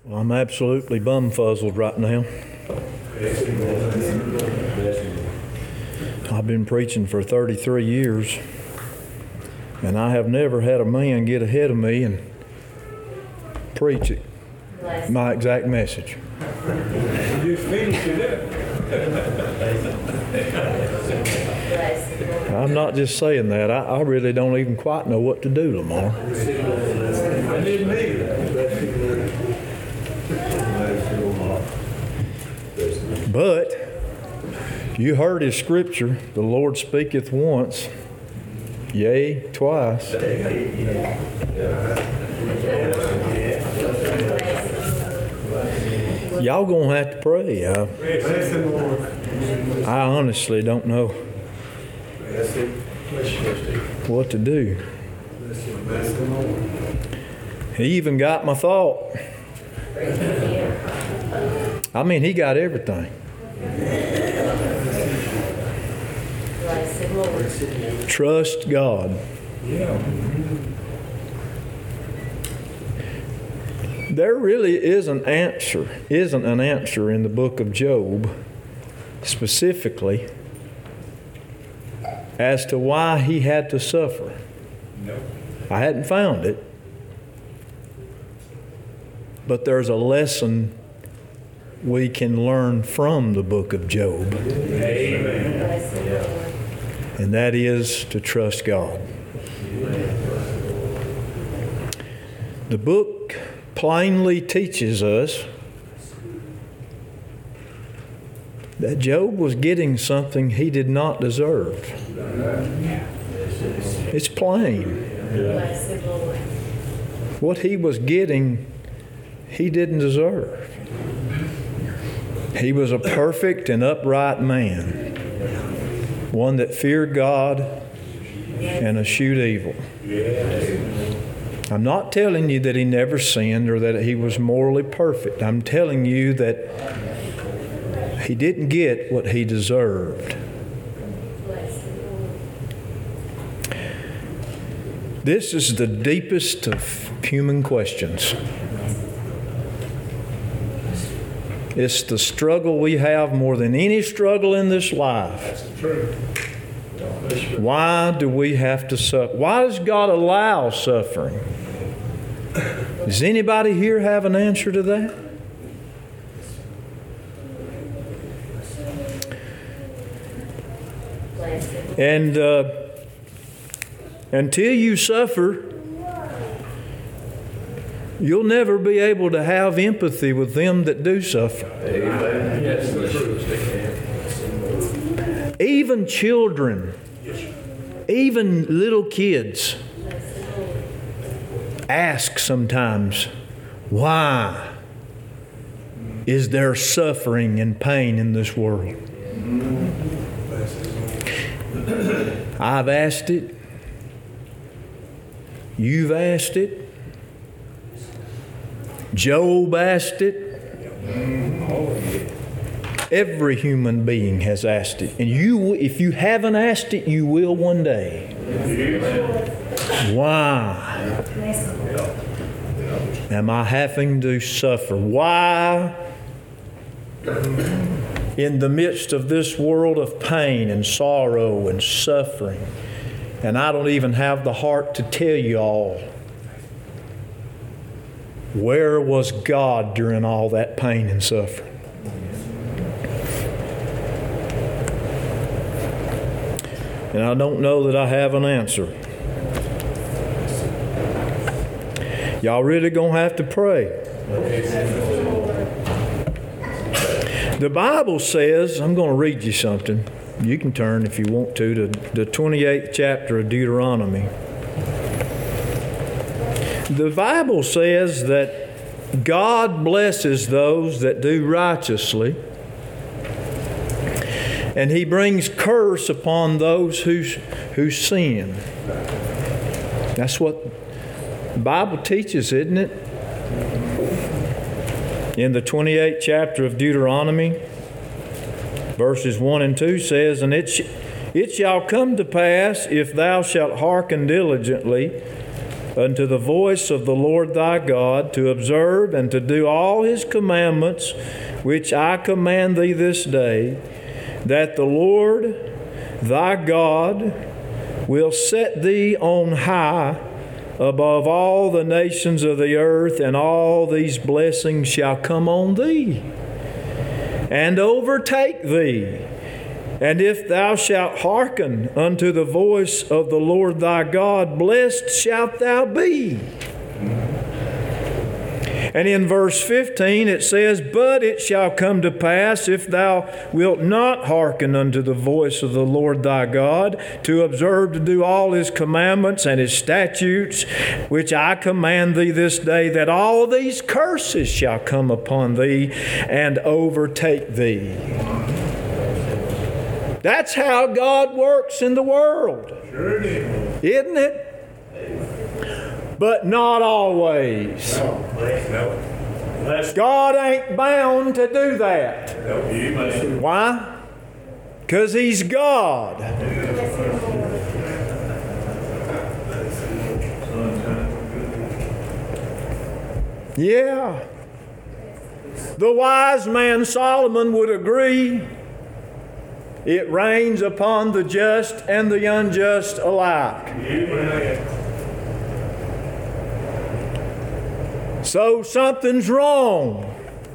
Well, I'm absolutely bumfuzzled right now. I've been preaching for 33 years, and I have never had a man get ahead of me and preach it, my exact message. You finished it I'm not just saying that. I really don't even quite know what to do, Lamar. I didn't either. But you heard his scripture, the Lord speaketh once, yea, twice. Y'all gonna have to pray. I honestly don't know what to do. He even got my thought. I mean, he got everything. Trust God. There really isn't an answer in the book of Job specifically as to why he had to suffer. I hadn't found it. But there's a lesson we can learn from the book of Job. Amen. And that is to trust God. The book plainly teaches us that Job was getting something he did not deserve. It's plain. What he was getting, he didn't deserve. He was a perfect and upright man, one that feared God and eschewed evil. I'm not telling you that he never sinned or that he was morally perfect. I'm telling you that he didn't get what he deserved. This is the deepest of human questions. It's the struggle we have more than any struggle in this life. Why do we have to suffer? Why does God allow suffering? Does anybody here have an answer to that? And until you suffer, you'll never be able to have empathy with them that do suffer. Even children, even little kids ask sometimes, why is there suffering and pain in this world? I've asked it. You've asked it. Job asked it. Every human being has asked it. And if you haven't asked it, you will one day. Why am I having to suffer? Why, in the midst of this world of pain and sorrow and suffering, and I don't even have the heart to tell you all, where was God during all that pain and suffering? And I don't know that I have an answer. Y'all really gonna have to pray. The Bible says, I'm going to read you something. You can turn if you want to the 28th chapter of Deuteronomy. The Bible says that God blesses those that do righteously, and He brings curse upon those who sin. That's what the Bible teaches, isn't it? In the 28th chapter of Deuteronomy, verses 1 and 2 says, And it shall come to pass, if thou shalt hearken diligently unto the voice of the Lord thy God, to observe and to do all his commandments, which I command thee this day, that the Lord thy God will set thee on high above all the nations of the earth, and all these blessings shall come on thee and overtake thee. And if thou shalt hearken unto the voice of the Lord thy God, blessed shalt thou be. And in verse 15 it says, But it shall come to pass, if thou wilt not hearken unto the voice of the Lord thy God, to observe to do all his commandments and his statutes, which I command thee this day, that all these curses shall come upon thee and overtake thee. That's how God works in the world. Sure it is. Isn't it? But not always. No. God ain't bound to do that. No, you must. Why? Because He's God. Yeah. The wise man Solomon would agree. It rains upon the just and the unjust alike. Amen. So something's wrong.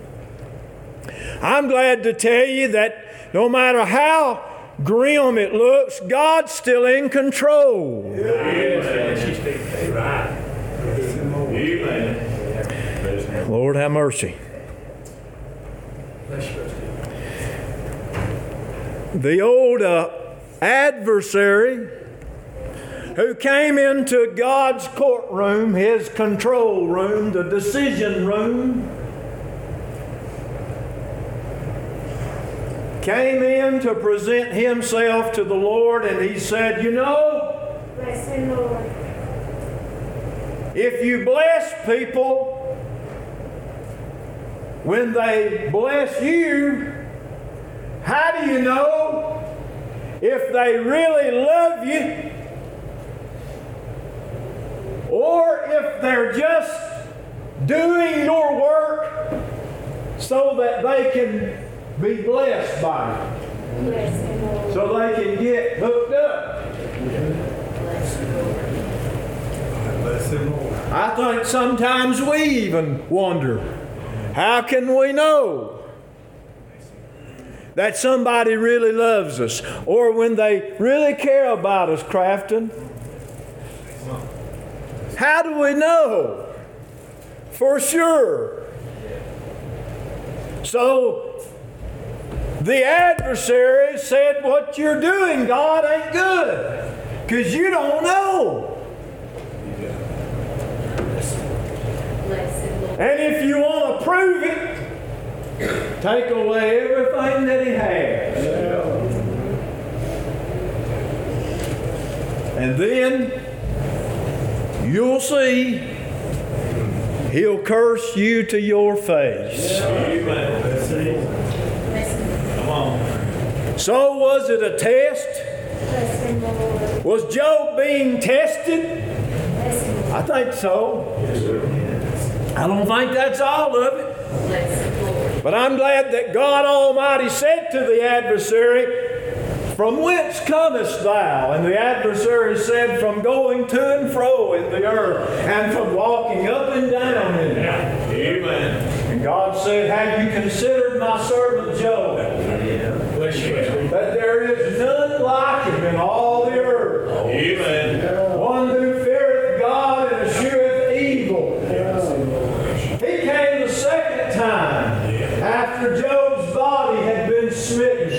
I'm glad to tell you that no matter how grim it looks, God's still in control. Amen. Right. Amen. Lord, have mercy. The old adversary who came into God's courtroom, His control room, the decision room, came in to present himself to the Lord, and he said, you know, Bless him, Lord. if you bless people when they bless you, how do you know if they really love you or if they're just doing your work so that they can be blessed by you, Bless him, Lord. so they can get hooked up? Bless him, Lord. Bless him, Lord. I think sometimes we even wonder, how can we know that somebody really loves us, or when they really care about us, Crafton? How do we know for sure? So the adversary said, what you're doing, God, ain't good, because you don't know. Bless him, Lord. And if you want to prove it, take away everything that He has. And then you'll see He'll curse you to your face. Amen. Bless him. Come on. So was it a test? Bless him, Lord. Was Job being tested? Bless him, Lord. I think so. I don't think that's all of it. Bless him, Lord. But I'm glad that God Almighty said to the adversary, from whence comest thou? And the adversary said, from going to and fro in the earth, and from walking up and down in it. Amen. And God said, have you considered my servant Job? Bless you. That there is none like him in all the earth. Amen. One who feareth God and escheweth evil. He came the second time after Job's body had been smitten.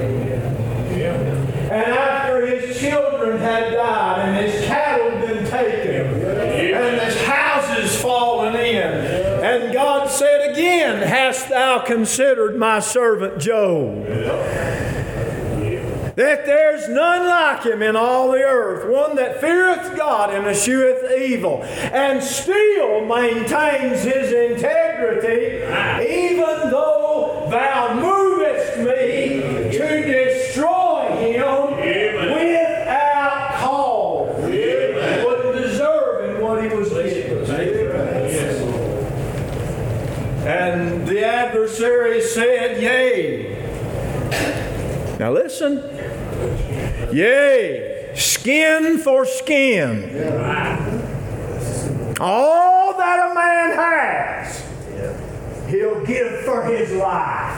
And after his children had died and his cattle been taken and his houses fallen in. And God said again, hast thou considered my servant Job? That there's none like him in all the earth, one that feareth God and escheweth evil, and still maintains his integrity, even though thou movest me to destroy him without cause. He wouldn't deserve in what he was And the adversary said, Yea. Now listen. Yea, skin for skin. All that a man has, he'll give for his life.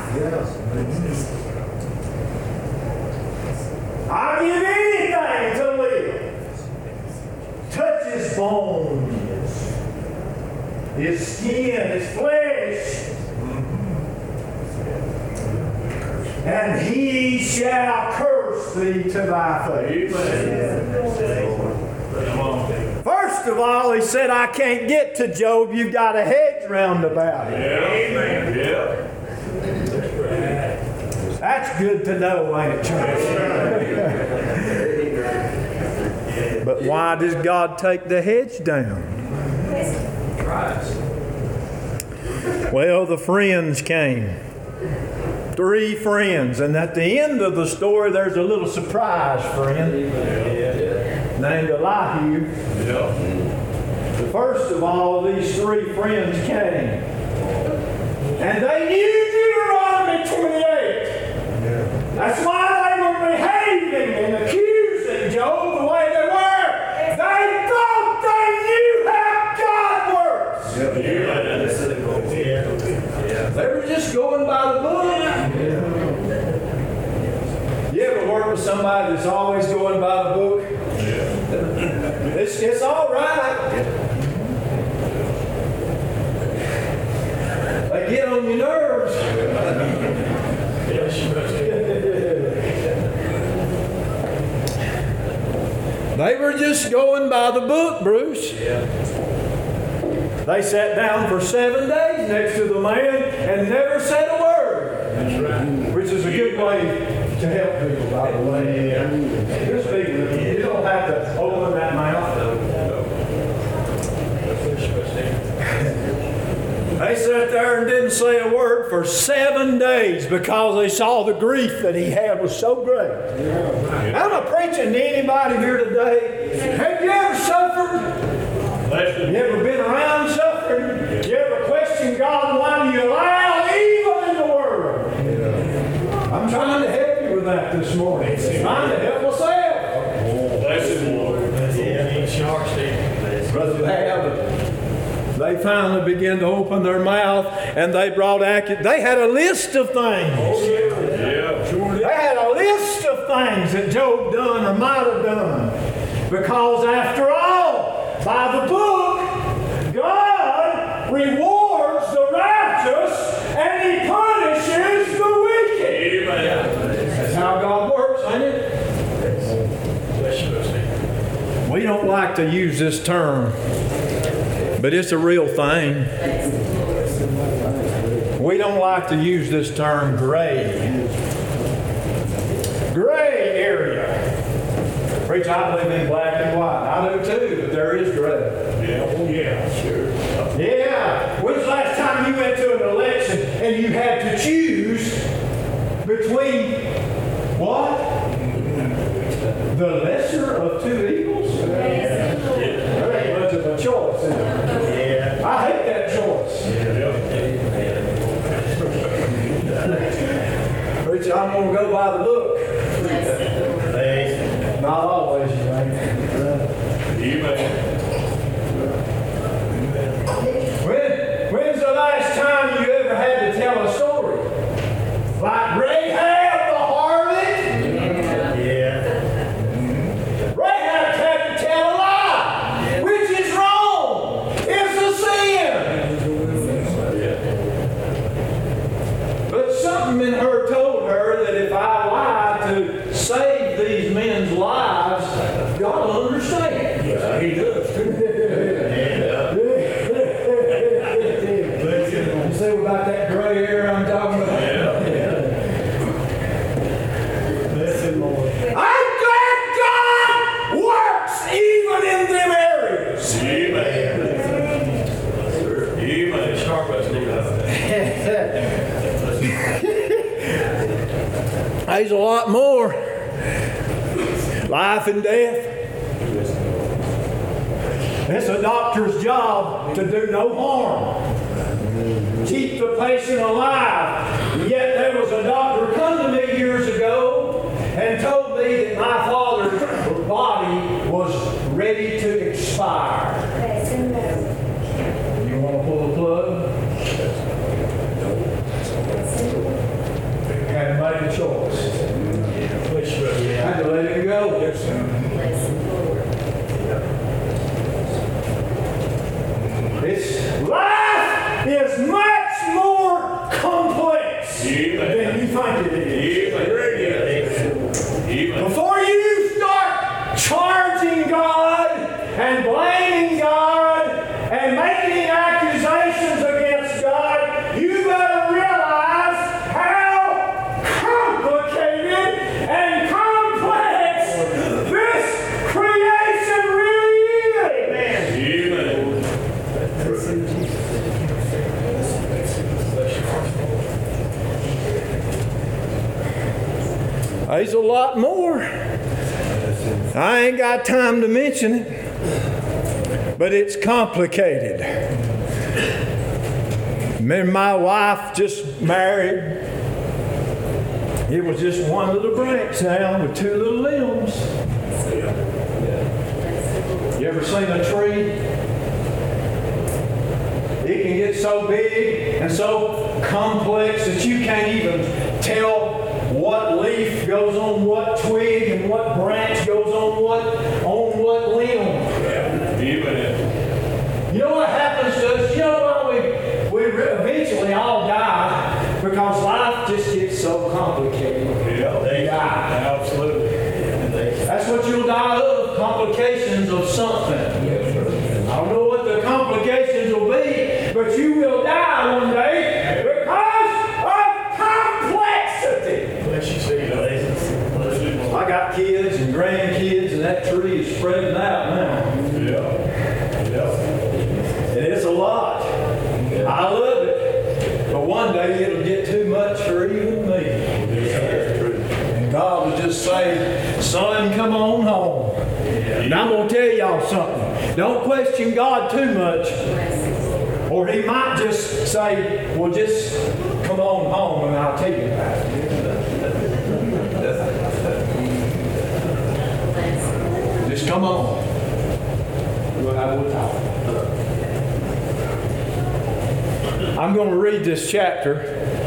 I'll give anything to live. Touch his bones, his skin, his flesh, and he shall curse thee to thy face. First of all, he said, I can't get to Job. You've got a hedge round about it. Amen. Yeah. That's good to know, ain't it, church? But why does God take the hedge down? Well, the friends came. 3 friends. And at the end of the story, there's a little surprise friend named Elihu. The first of all, these 3 friends came. And they knew Deuteronomy 28. That's why they were behaving and accusing Job the way they were. They thought they knew how God works. They were just going by the book. You ever work with somebody that's always going by the book? It's all right. They get on your nerves. They were just going by the book, Bruce. They sat down for 7 days next to the man and never said a word. Which is a good way to help people, by the way. Just people, you don't have to open that mouth. They sat there and didn't say a word for 7 days because they saw the grief that he had was so great. I'm not preaching to anybody here today. Have you ever suffered? You ever been around suffering? You ever questioned God, why do you allow evil in the world? I'm trying to help you with that this morning. I'm trying to help myself. Brother they finally began to open their mouth and they brought they had a list of things. They had a list of things that Job done or might have done. Because after all, by the book, God rewards the righteous and He punishes the wicked. That's how God works, ain't it? We don't like to use this term, but it's a real thing. We don't like to use this term gray. Gray area. Preach, I believe in black and white. I do too, but there is gray. Yeah, sure. Yeah. When's the last time you went to an election and you had to choose between what? The lesser of 2 evils? There ain't much of a choice, is there? I hate that choice. Preach, I'm going to go by the book. Not always, you know. When's the last time you ever had to tell a story? Like Rahab the harlot? Rahab had to tell a lie, which is wrong. It's a sin. But something in her told her that if I lied to save these men's lives, God will understand. Yeah, He does. You see about that gray area I'm talking about? I'm glad God works even in them areas. Amen. Sharp as There's a lot more. Life and death. It's a doctor's job to do no harm. Keep the There's a lot more. I ain't got time to mention it, but it's complicated. Me and my wife just married. It was just one little branch now with two little limbs. You ever seen a tree? It can get so big and so complex that you can't even tell what leaf goes on what twig and what branch goes on what limb. You know what happens to us? You know why we eventually all die? Because life just gets so complicated. They die. Absolutely. That's what you'll die of, complications of something. I don't know what the complications will be, but you will die one day because of complexity. I got kids and grandkids, and that tree is spreading out now. And it's a lot. I love it. But one day it'll get too much for even me. And God will just say, son, come on home. And I'm going to tell y'all something. Don't question God too much. Or He might just say, well, just come on home and I'll tell you about it. Just come on. We'll have a talk. I'm going to read this chapter.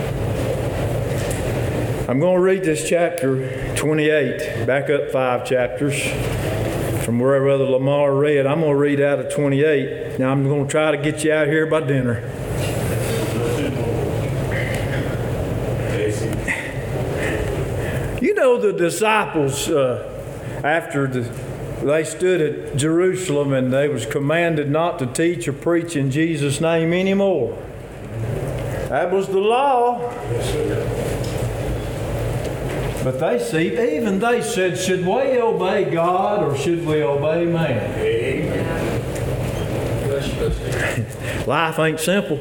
I'm going to read this chapter 28, back up 5 chapters from where Brother Lamar read. I'm going to read out of 28. Now I'm going to try to get you out here by dinner. You know the disciples, after they stood at Jerusalem and they was commanded not to teach or preach in Jesus' name anymore. That was the law. But they said, should we obey God or should we obey man? Life ain't simple.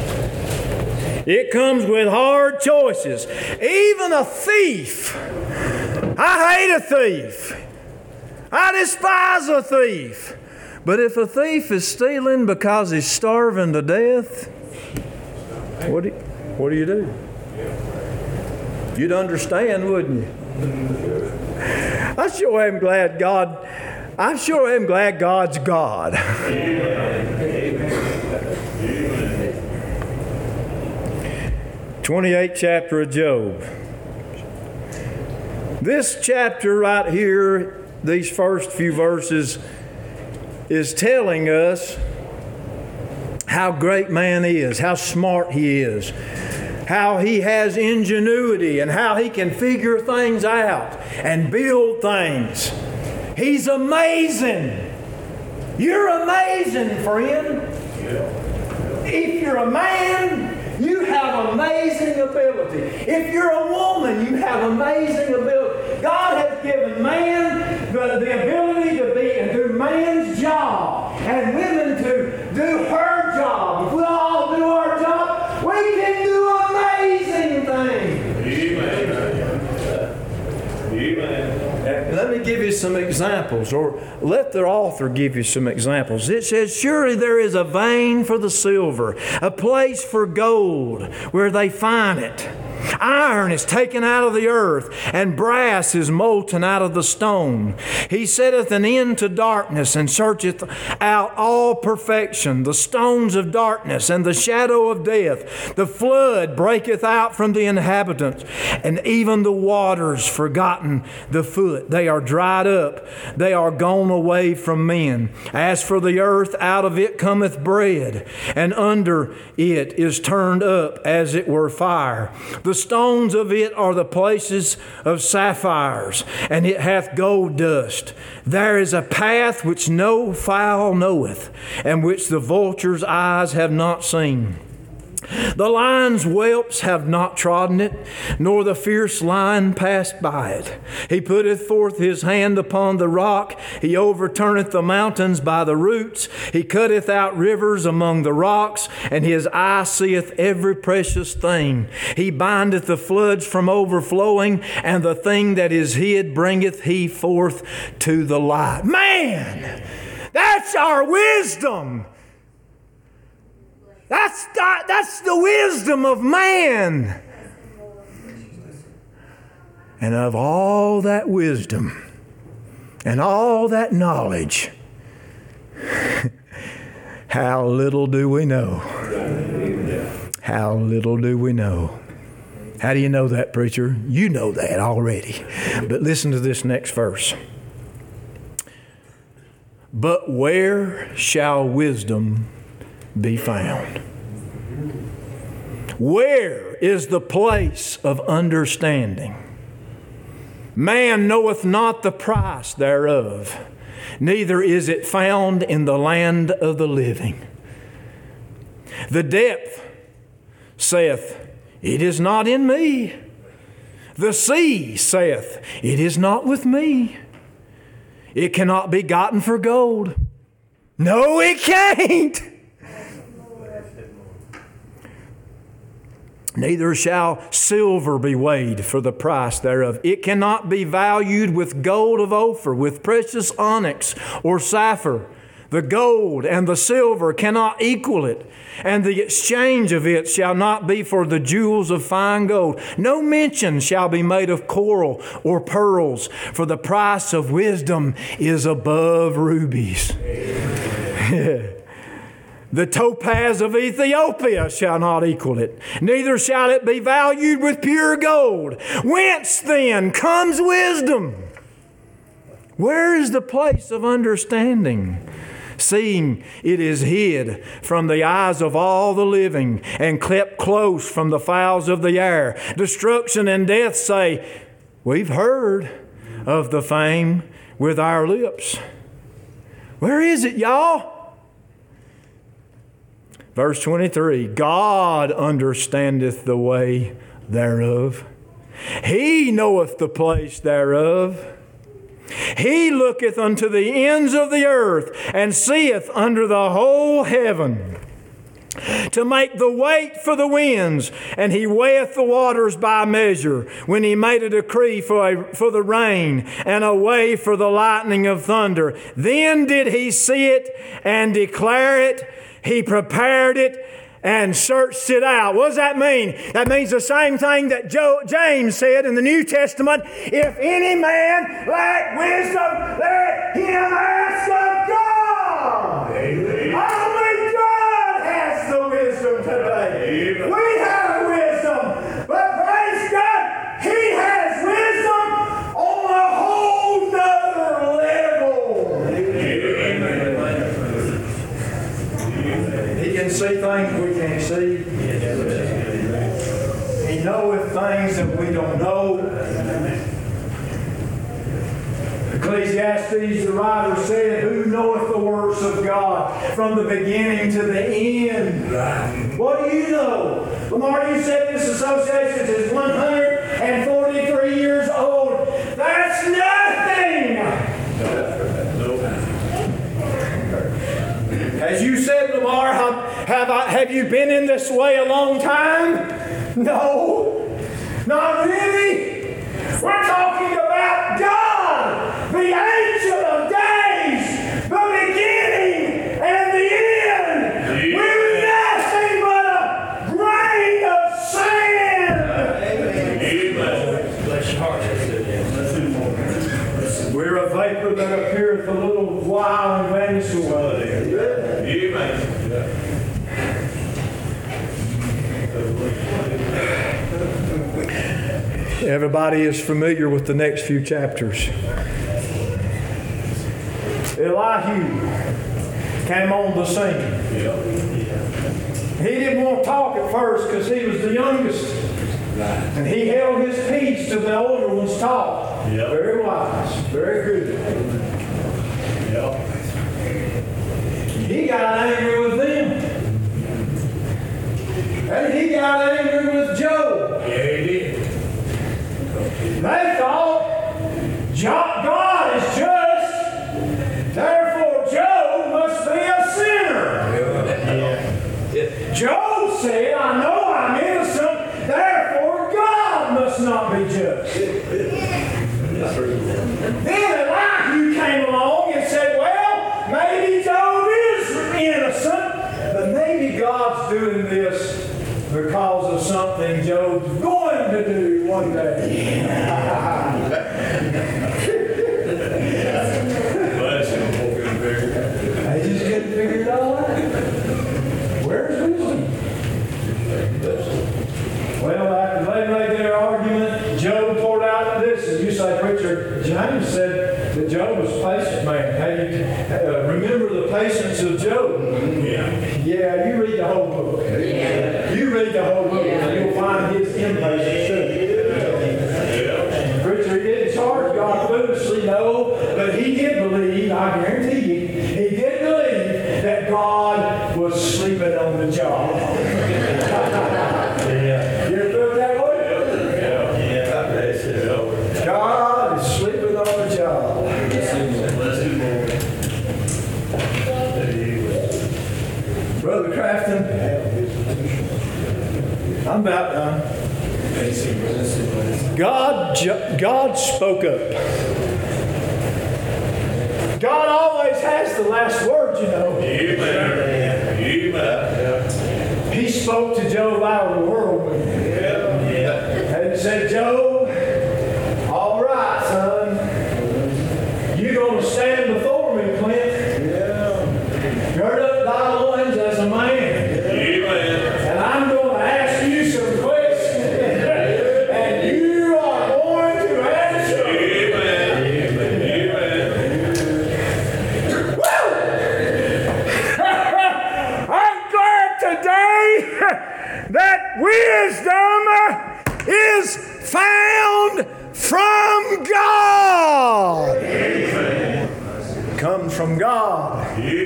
It comes with hard choices. Even a thief. I hate a thief. I despise a thief. But if a thief is stealing because he's starving to death, what do you do? You'd understand, wouldn't you? I sure am glad God's God. 28th chapter of Job. This chapter right here, these first few verses, is telling us how great man is, how smart he is, how he has ingenuity, and how he can figure things out and build things. He's amazing. You're amazing, friend. If you're a man, you have amazing ability. If you're a woman, you have amazing ability. God has given man the ability to be and do man's job, and women to do her job. If we all do our job, we can do amazing things. Amen. Let me give you some examples, or let the author give you some examples. It says, surely there is a vein for the silver, a place for gold where they find it. Iron is taken out of the earth, and brass is molten out of the stone. He setteth an end to darkness, and searcheth out all perfection. The stones of darkness and the shadow of death. The flood breaketh out from the inhabitants, and even the waters forgotten the foot. They are dried up, they are gone away from men. As for the earth, out of it cometh bread, and under it is turned up as it were fire. The stones of it are the places of sapphires, and it hath gold dust. There is a path which no fowl knoweth, and which the vulture's eyes have not seen. The lion's whelps have not trodden it, nor the fierce lion passed by it. He putteth forth his hand upon the rock. He overturneth the mountains by the roots. He cutteth out rivers among the rocks, and his eye seeth every precious thing. He bindeth the floods from overflowing, and the thing that is hid bringeth he forth to the light. Man, that's our wisdom. That's the wisdom of man. And of all that wisdom and all that knowledge, how little do we know? How little do we know? How do you know that, preacher? You know that already. But listen to this next verse. But where shall wisdom be found? Where is the place of understanding? Man knoweth not the price thereof, neither is it found in the land of the living. The depth saith, it is not in me. The sea saith, it is not with me. It cannot be gotten for gold. No, it can't. Neither shall silver be weighed for the price thereof. It cannot be valued with gold of Ophir, with precious onyx or sapphire. The gold and the silver cannot equal it, and the exchange of it shall not be for the jewels of fine gold. No mention shall be made of coral or pearls, for the price of wisdom is above rubies. The topaz of Ethiopia shall not equal it, neither shall it be valued with pure gold. Whence then comes wisdom? Where is the place of understanding? Seeing it is hid from the eyes of all the living, and kept close from the fowls of the air. Destruction and death say, we've heard of the fame with our lips. Where is it, y'all? Verse 23, God understandeth the way thereof. He knoweth the place thereof. He looketh unto the ends of the earth, and seeth under the whole heaven, to make the weight for the winds, and he weigheth the waters by measure, when he made a decree for the rain, and a way for the lightning of thunder. Then did he see it and declare it. He prepared it and searched it out. What does that mean? That means the same thing that James said in the New Testament. If any man lack wisdom, let him ask of God. Amen. Only God has the wisdom today. Amen. We have wisdom, but praise God, He has wisdom on a whole nother level. Amen. He can see things we can't see. He knoweth things that we don't know. Ecclesiastes, the writer said, who knoweth the works of God from the beginning to the end? What do you know? Lamar, you said this association is 143 years old. That's nothing! As you said, Lamar, have you been in this way a long time? No, not really. We're talking about God, the Ancient of Days, the beginning and the end. We're nothing but a grain of sand. Amen. Bless your heart. We're a vapor that appeareth a little while and vanisheth away. Amen. Everybody is familiar with the next few chapters. Elihu came on the scene. He didn't want to talk at first because he was the youngest. And he held his peace till the older ones talked. Very wise, very good. He got angry with them. They he got angry with Job. Yeah, he did. They thought God is just, therefore Job must be a sinner. Job said, I know I'm innocent, therefore God must not be just. Then Elihu came along and said, well, maybe Job is innocent, but maybe God's doing this because of something Job's going to do one day. They just couldn't figure it all out. Where's wisdom? Well, after they made their argument, Job poured out this, and you say, preacher, James said that Job was a patient man. Hey, remember the patience of Job? Yeah, you read the whole book. You read the whole book, and you'll find his impatience too. Preacher, he didn't charge God foolishly, no, but he did believe, I guarantee you, he did believe that God was sleeping on the job. You ever felt that way? God is sleeping on the job. Brother Crafton, I'm about done. God spoke up. God always has the last word, you know. He spoke to Job out of the whirlwind. And said, Job, all right, son. You're going to stand before me, Clint. Gird up thy loins as a man. And I'm going to ask you some questions. And you are going to answer. Woo! I'm glad today that wisdom is found from God. Comes from God.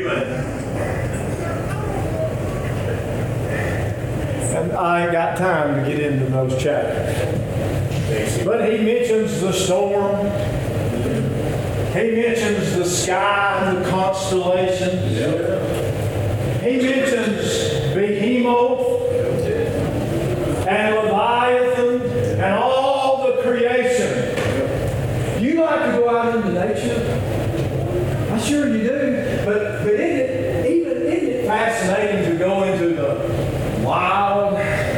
And I ain't got time to get into those chapters. But he mentions the storm. He mentions the sky, the constellations. He mentions Behemoth and Leviathan and all the creation. You like to go out into nature? I'm sure you do. But isn't it fascinating to go into the wild?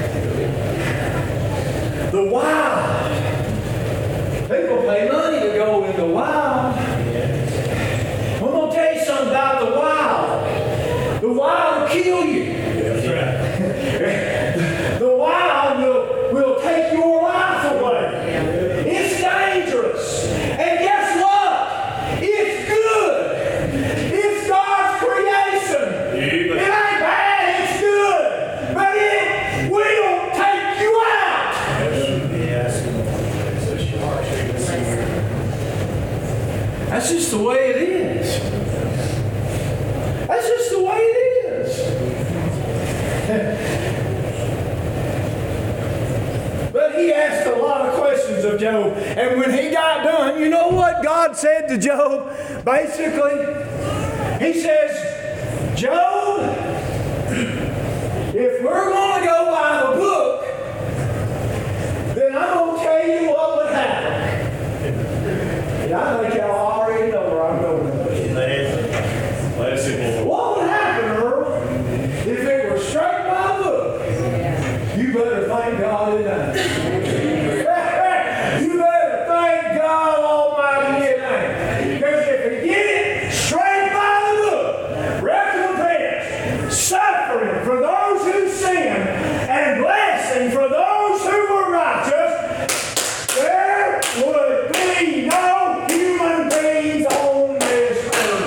The wild. People pay money to go in the wild. I'm going to tell you something about the wild. The wild will kill you. The wild will take your life away. It's dangerous. And guess what? It's good. It's God's creation. It ain't bad, it's good. But it will take you out. That's just the way it is. That's just the way it is. But he asked a lot of questions of Job. And when he got done, you know what God said to Job? Basically, he says, Job, if we're going to go by the book, then I'm going to tell you what would happen. And I think y'all already know where I'm going with this. What would happen, Earl, if it were straight by the book? You better thank God it ain't. You better thank God Almighty it ain't. Because if we get it straight by the book, recompense, suffering for those who sin, and blessing for those who were righteous, there would be no human beings on this earth.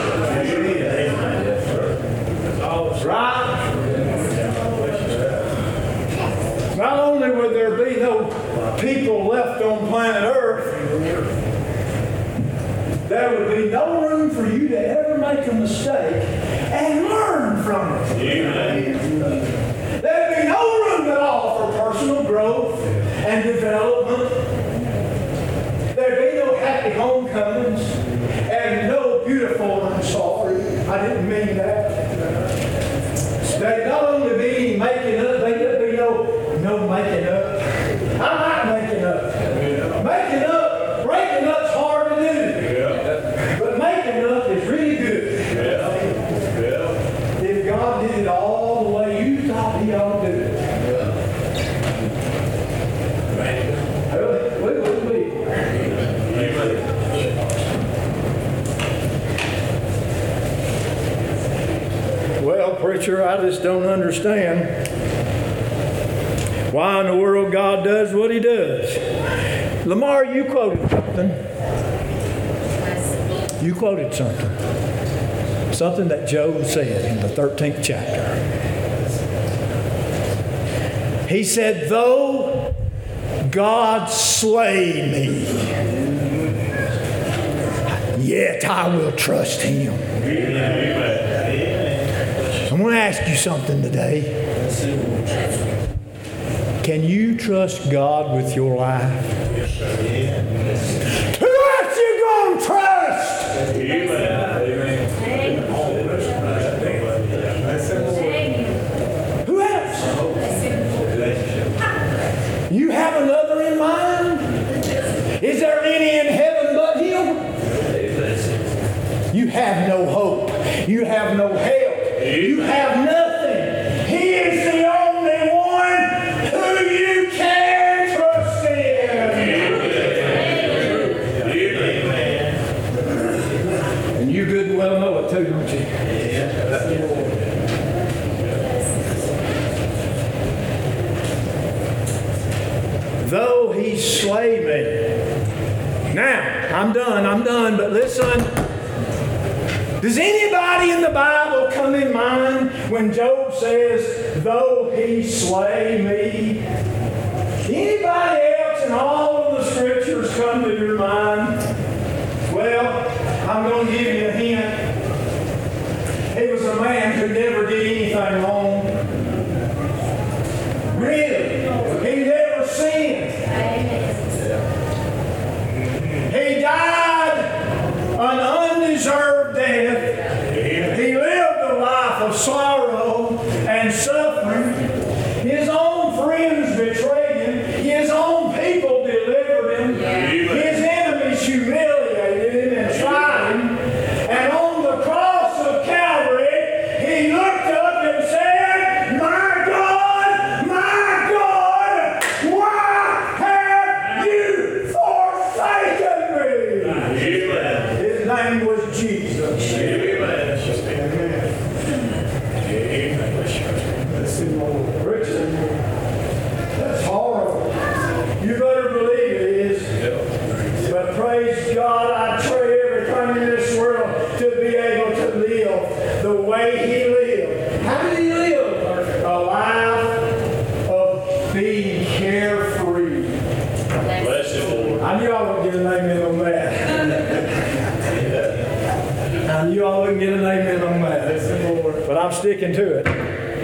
Right? Not only would there be no people left on planet Earth, there would be no room for you to ever make a mistake and learn from it. There'd be no room at all no making up. I like making up. Making up, breaking up's hard to do. But making up is really good. If God did it all the way you thought He ought to do it. Well, preacher, I just don't understand why in the world God does what He does. Lamar, you quoted something. You quoted something. Something that Job said in the 13th chapter. He said, though God slay me, yet I will trust Him. I'm going to ask you something today. Can you trust God with your life? Who else you going to trust? Who else? You have another in mind? Is there any in heaven but Him? You have no hope. You have no help. You have nothing. He is the only one who you can trust in. And you good and well know it too, don't you? Though He slay me. Now, I'm done, but listen. Does anybody in the Bible come in mind when Job says, though He slay me? Anybody else in all of the scriptures come to your mind? Well, I'm going to give you a hint. He was a man who never did anything wrong. Really? He never sinned. He died an undeserved death. He lived a life of sorrow and suffering. His own friends betrayed him. His own people delivered him. His enemies humiliated him and tried him. And on the cross of Calvary, He looked up and said, my God, why have you forsaken me? His name was Jesus. Richard, that's horrible. You better believe it is. But praise God, I trade everything in this world to be able to live the way He lived. How did He live? A life of being carefree. Blessed Lord. I knew I wouldn't get an amen on that. I knew I wouldn't get an amen on that. But I'm sticking to it.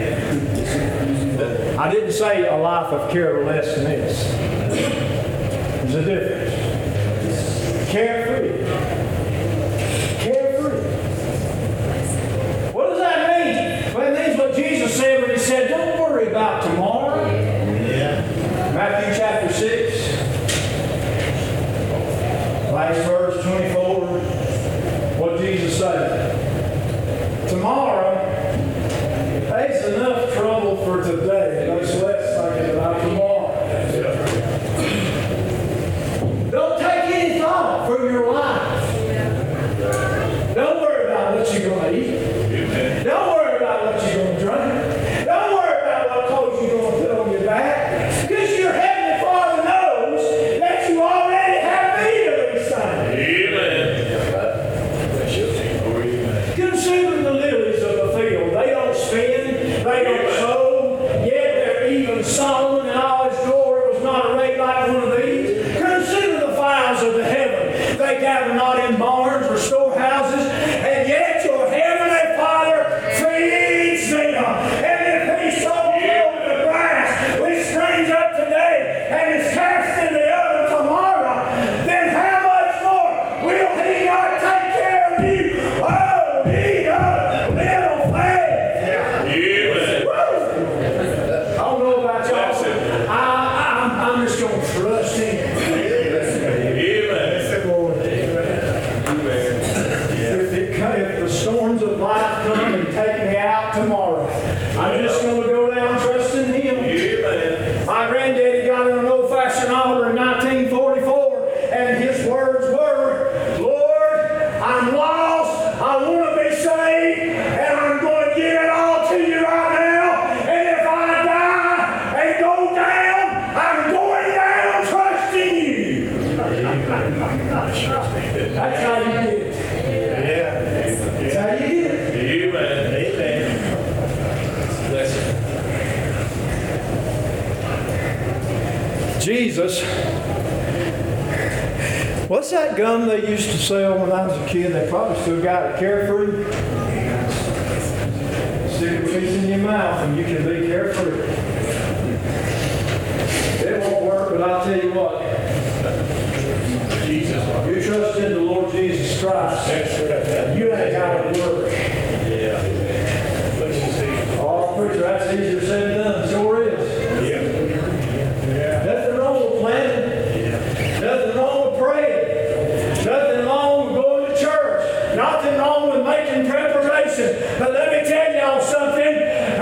I didn't say a life of carelessness. There's a difference. Carefree. Carefree. What does that mean? Well, it means what Jesus said when He said, don't worry about tomorrow. Matthew chapter 6. Last verse 24. What did Jesus say? Tomorrow, there's enough trouble for today. Much less thinking about tomorrow. Don't take any thought for your life. Don't worry about what you're going to eat. Don't worry about what you're going to drink. Don't worry about what clothes you're going to put on your back. Because your Heavenly Father knows that you already have need of these things. Consider the lilies of the field. They don't spin. They don't sow. Yet they're even Solomon in all his glory was not arrayed like one of these. Consider the fowls of the heaven. They gather not in barns or storehouses, and yet your Heavenly Father feeds them. And if He so clothes the grass, which springs up today and is cast in the oven tomorrow, then how much more will He not take care of you? Oh, He does little faith. I don't know about y'all. going to trust Him. If the storms of life come and take me out tomorrow, I'm just going to go down trusting Him. My granddaddy got in an old-fashioned altar in 1944, and his words were, Lord, I'm lost, I want to be saved, and I'm going to give it all to you right now. And if I die and go down, I'm going down trusting you. That's how you get it. That's how you get it. Jesus, what's that gum they used to sell when I was a kid? They probably still got it, Carefree. Stick a piece in your mouth and you can be carefree. It won't work, but I'll tell you what. You trust in the Lord Jesus Christ, you ain't got to worry. Oh, preacher, that's easier said than done. Sure is. Nothing wrong with planning. Nothing wrong with praying. Nothing wrong with going to church. Nothing wrong with making preparation. But let me tell y'all something.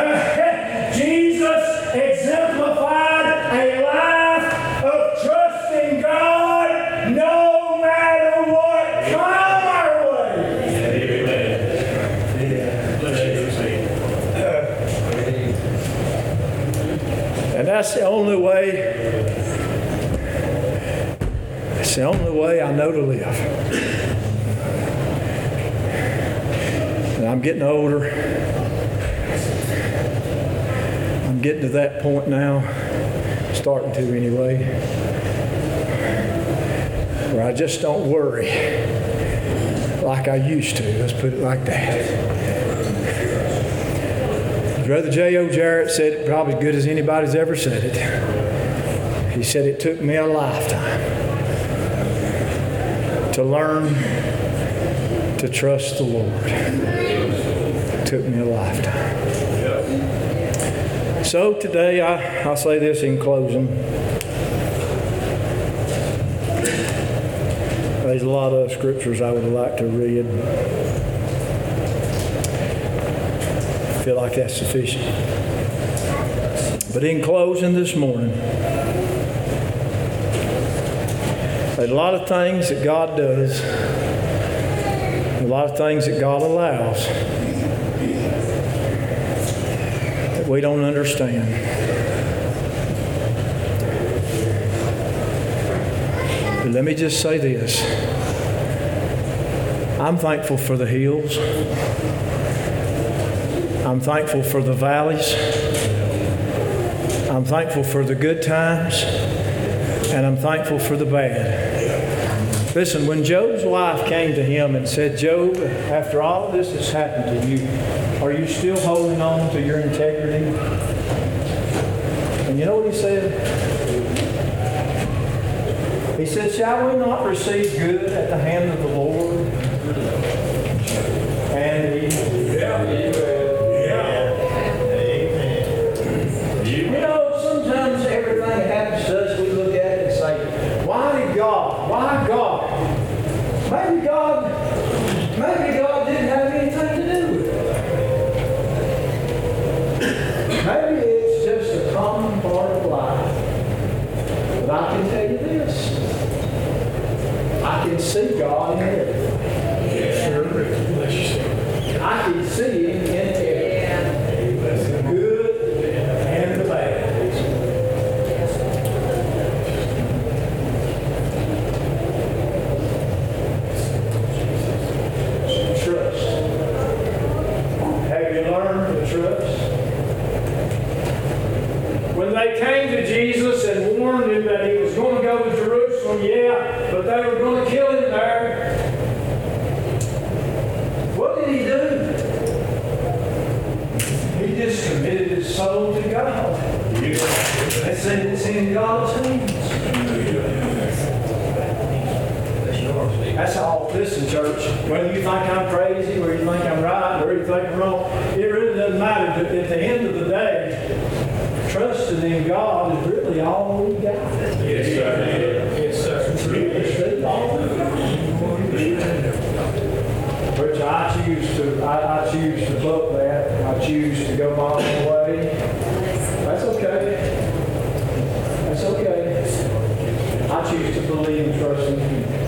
Jesus exemplified a life of trusting God no matter what come our way. And that's the only way. It's the only way I know to live. And I'm getting older. I'm getting to that point now, starting to anyway, where I just don't worry like I used to. Let's put it like that. Brother J.O. Jarrett said it probably as good as anybody's ever said it. He said it took me a lifetime to learn to trust the Lord. It took me a lifetime. So today, I'll say this in closing. There's a lot of scriptures I would like to read. I feel like that's sufficient. But in closing this morning, there's a lot of things that God does, a lot of things that God allows that we don't understand. But let me just say this. I'm thankful for the hills. I'm thankful for the valleys. I'm thankful for the good times. And I'm thankful for the bad. Listen, when Job's wife came to him and said, Job, after all of this has happened to you, are you still holding on to your integrity? And you know what he said? He said, shall we not receive good at the hand of the Lord? And you know, sometimes everything that happens to us, we look at it and say, why God? Why God? Maybe God didn't have anything to do with it. Maybe it's just a common part of life. But I can tell you this. I can see God in everything. I can see Him in everything. The good and the bad. Trust. Have you learned to trust? When they came to Jesus and warned him that he was going to go to Jerusalem, yeah, but they were going to kill him there. What did he do? He just committed his soul to God. And said it's in God's hands. That's all. Listen, church. Whether you think I'm crazy, whether you think I'm right, whether you think I'm wrong, it really doesn't matter. But at the end of the day, trusting in God is really all we got. Yes, sir. Yes, sir. It's all we got. Which I choose to vote that. I choose to go my own way. That's okay. That's okay. I choose to believe and trust in Him.